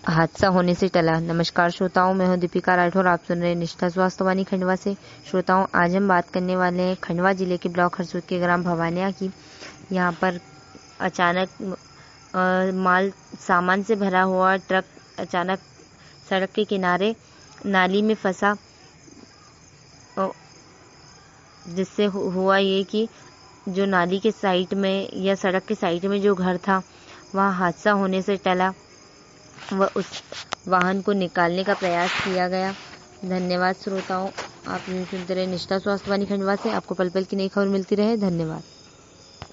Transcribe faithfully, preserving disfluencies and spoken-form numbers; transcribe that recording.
हादसा होने से टला। नमस्कार श्रोताओं, मैं हूं दीपिका राठौर। आप सुन रहे हैं निष्ठा स्वास्थ्य वाणी खंडवा से। श्रोताओं, आज हम बात करने वाले हैं खंडवा जिले के ब्लॉक हरसूद के ग्राम भवानिया की। यहाँ पर अचानक आ, माल सामान से भरा हुआ ट्रक अचानक सड़क के किनारे नाली में फंसा, जिससे हुआ ये कि जो नाली के साइड में या सड़क के साइड में जो घर था वहाँ हादसा होने से टला व उस वाहन को निकालने का प्रयास किया गया। धन्यवाद श्रोताओं, आप सुनते रहे निष्ठा स्वास्थ्य वाणी खंडवा से। आपको पल पल की नई खबर मिलती रहे। धन्यवाद।